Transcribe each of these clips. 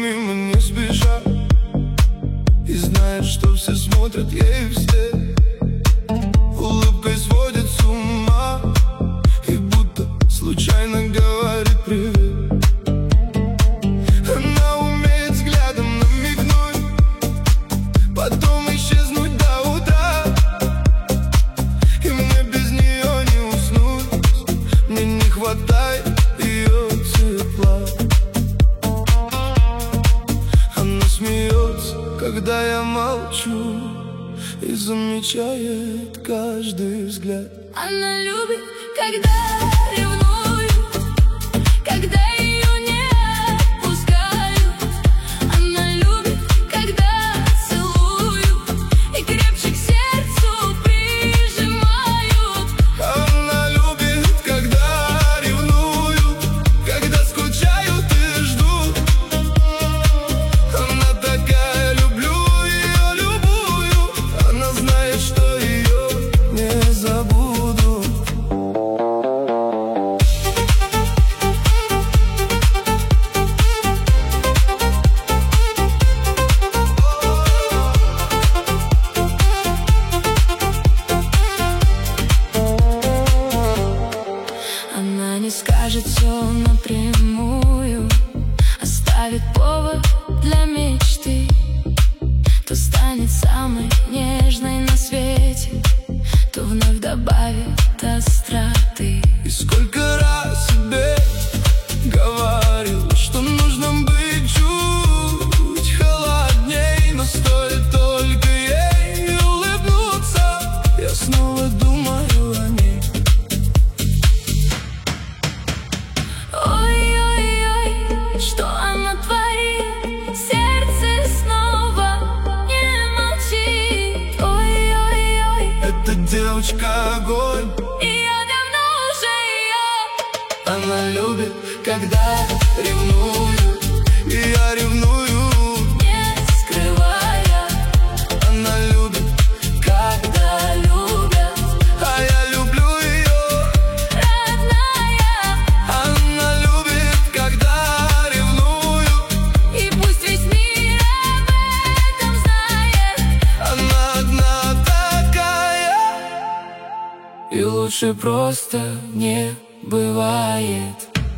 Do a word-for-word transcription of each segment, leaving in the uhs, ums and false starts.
мимо не сбежать, и знает, что все смотрят ей вслед. Улыбкой сводит с ума и будто случайно говорит привет. Она умеет взглядом намигнуть, потом исчезнуть до утра, и мне без нее не уснуть. Мне не хватает ее тепла. Она смеется, когда я молчу, и замечает каждый взгляд. Она любит, когда ревную, когда ее не отпускаю. Она любит, когда целую и крепче к сердцу прижимаю. Она любит, когда ревную, когда скучаю и жду. Она такая, люблю ее любую. Она знает, что ее не забуду. Она не скажет все напрямую, оставит повод для мечты. То станет самой нежной на свете, то вновь добавит остроты. И сколько раз себе говорил, что нужно быть чуть холодней, но стоит только ей улыбнуться, я снова думаю о ней. Ой-ой-ой, что она творит, сердце снова не молчит. Ой-ой-ой, Эта девочка огонь. и я давно уже ее. Она любит, когда ревную, и я ревную, Не скрывая, она любит, когда любят, а я люблю ее. родная. Она любит, когда ревную, И пусть весь мир об этом знает. она одна такая, и лучше просто не бывает.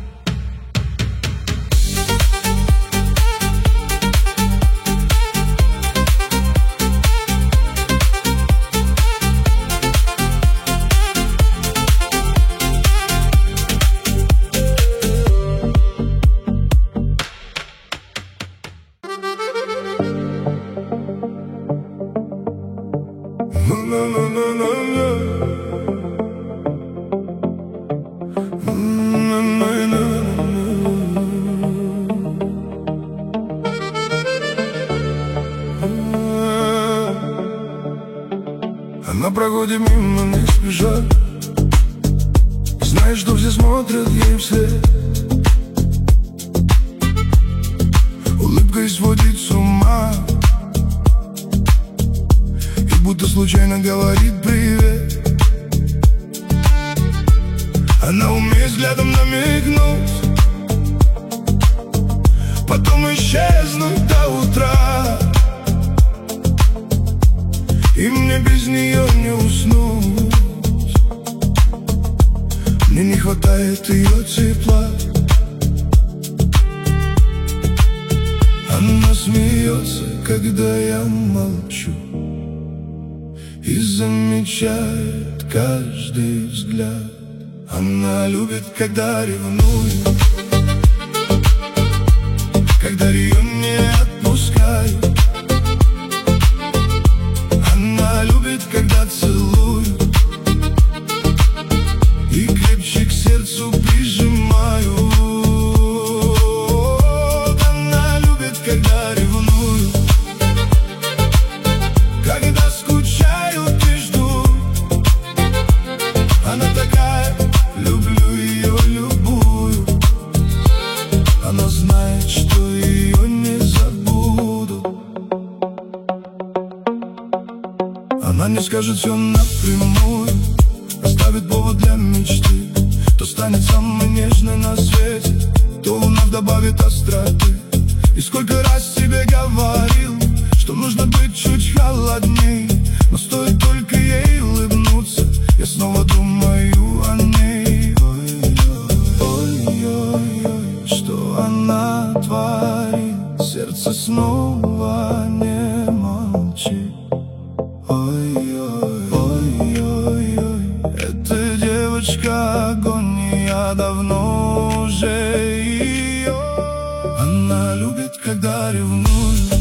Она проходит мимо, не спеша, знает, что все смотрят ей вслед. Улыбкой сводит с ума и будто случайно говорит привет. Она умеет взглядом намигнуть, потом исчезнуть до утра, и мне без нее не уснуть. Мне не хватает ее тепла. Она смеется, когда я молчу, и замечает каждый взгляд. Она любит, когда ревную, когда ее не отпускаю. Она любит, когда целую и крепче к сердцу прижимаю. Она любит, когда ревную, когда скучаю и жду. Она такая, люблю ее любую. Она знает, что ее не забуду. Она не скажет все напрямую, оставит повод для мечты. То станет самой нежной на свете, то вновь добавит остроты. И сколько раз тебе говорил, что нужно быть чуть холодней, но стоит только ей улыбнуться, я снова думаю о ней. Ой-ой-ой, что она творит, сердце снова не молчит. Ой-ой, ой-ой-ой, эта девочка огонь, и я давно уже ее. Она любит, когда ревнует,